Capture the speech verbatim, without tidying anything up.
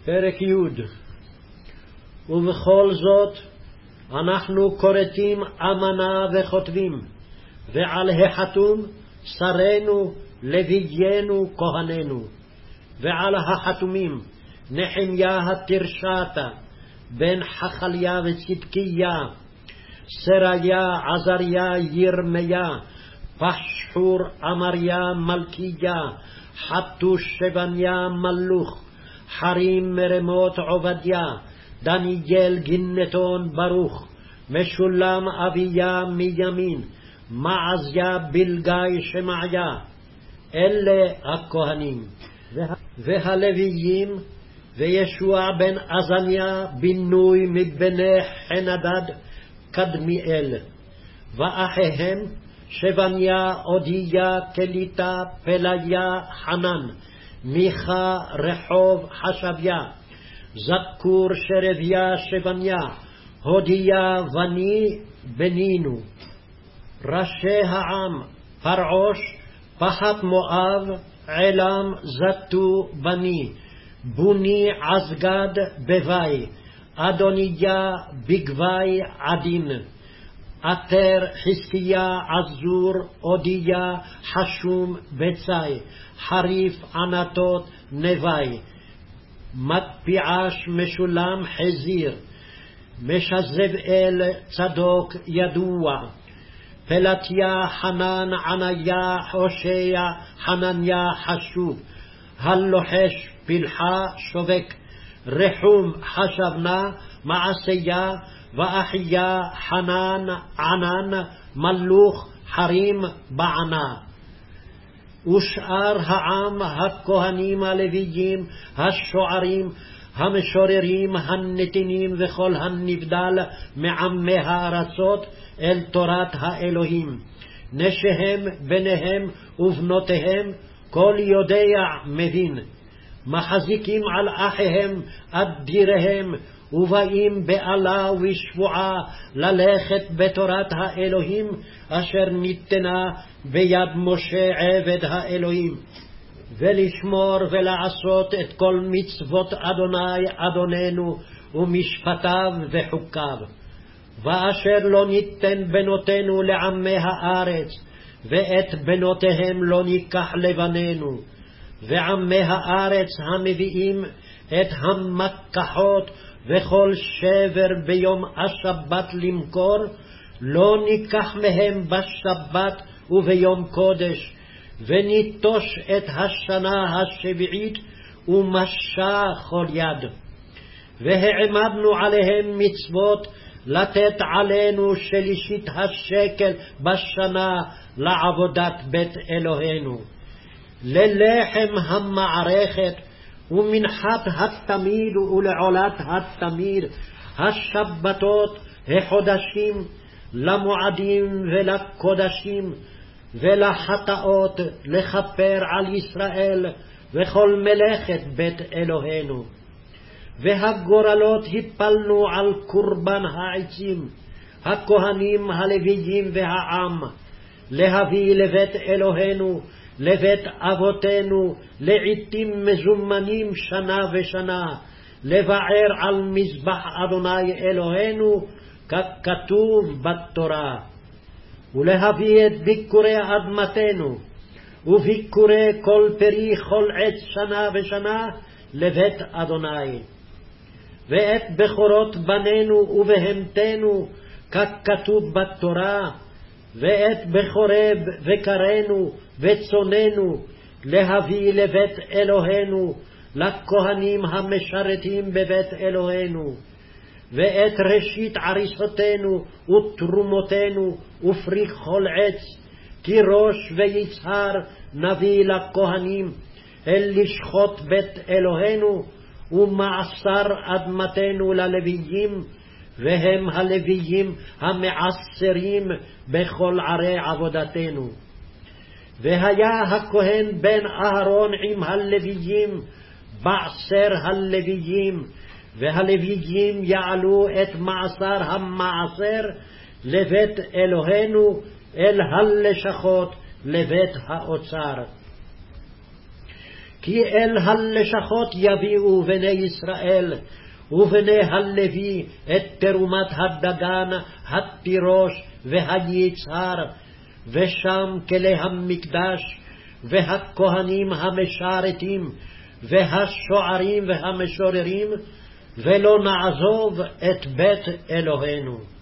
פרק י'. ובכל זאת אנחנו כורתים אמנה וכותבים, ועל החתום שרינו לוויינו כהננו, ועל החתומים נחמיה התרשתה בן חכליה וצדקיה, סריה עזריה ירמיה, פשחור אמריה מלכיה, חתוש שבניה מלוך, חרים מרמות עובדיה, דניאל גינתון ברוך, משולם אביה מימין, מעזיה בלגי שמעיה. אלה הכהנים. והלוויים, וישוע בן עזניה בינוי מבני חנדד קדמיאל, ואחיהם שבניה אודיה קליטה פליה חנן, מיכה רחוב חשביה, זכור שרביה שבניה, הודיה בני בנינו. ראשי העם פרעוש פחת מואב עלם זתו בני, בוני עזגד בוואי, אדוניה בגוואי עדין, עטר חזקיה עזור אודיה חשום בצי, חריף ענתות נוואי, מטפיעש משולם חזיר, משזבאל צדוק ידוע, פלטיה חנן עניה הושע חנניה חשוב, הלוחש פלחה שובק, רחום חשבנה מעשיה, ואחיה חנן ענן מלוך חרים בענה. ושאר העם הכהנים הלוויים, השוערים, המשוררים, הנתינים וכל הנבדל מעמי הארצות אל תורת האלוהים, נשיהם בניהם ובנותיהם, כל יודע מבין, מחזיקים על אחיהם אדיריהם, ובאים בעלה ושבועה ללכת בתורת האלוהים אשר ניתנה ביד משה עבד האלוהים, ולשמור ולעשות את כל מצוות אדוני אדוננו ומשפטיו וחוקיו. ואשר לא ניתן בנותינו לעמי הארץ, ואת בנותיהם לא ניקח לבנינו, ועמי הארץ המביאים את המקחות וכל שבר ביום השבת למכור, לא ניקח מהם בשבת וביום קודש, וניטוש את השנה השביעית ומשה כל יד. והעמדנו עליהם מצוות לתת עלינו שלישית השקל בשנה לעבודת בית אלוהינו, ללחם המערכת ומנחת התמיד ולעולת התמיר, השבתות, החודשים, למועדים ולקודשים, ולחטאות לכפר על ישראל וכל מלאכת בית אלוהינו. והגורלות הפלנו על קורבן העצים, הכהנים הלוויים והעם, להביא לבית אלוהינו, לבית אבותינו, לעתים מזומנים שנה ושנה, לבער על מזבח אדוני אלוהינו, ככתוב בתורה, ולהביא את ביקורי אדמתנו, וביקורי כל פרי כל עץ שנה ושנה, לבית אדוני, ואת בכורות בנינו ובהמתנו, ככתוב בתורה, ואת בכורי בקרנו וצוננו, להביא לבית אלוהינו, לכהנים המשרתים בבית אלוהינו, ואת ראשית עריסותינו ותרומותינו ופרי כל עץ, תירוש ויצהר נביא לכהנים, אל לשחוט בית אלוהינו, ומעשר אדמתנו ללוויים, והם הלוויים המעשרים בכל ערי עבודתנו. והיה הכהן בן אהרון עם הלוויים, בעשר הלוויים, והלוויים יעלו את מעשר המעשר לבית אלוהינו, אל הלשכות לבית האוצר. כי אל הלשכות יביאו בני ישראל, ובני הלוי את תרומת הדגן, התירוש והיצהר, ושם כלי המקדש, והכהנים המשרתים, והשוערים והמשוררים, ולא נעזוב את בית אלוהינו.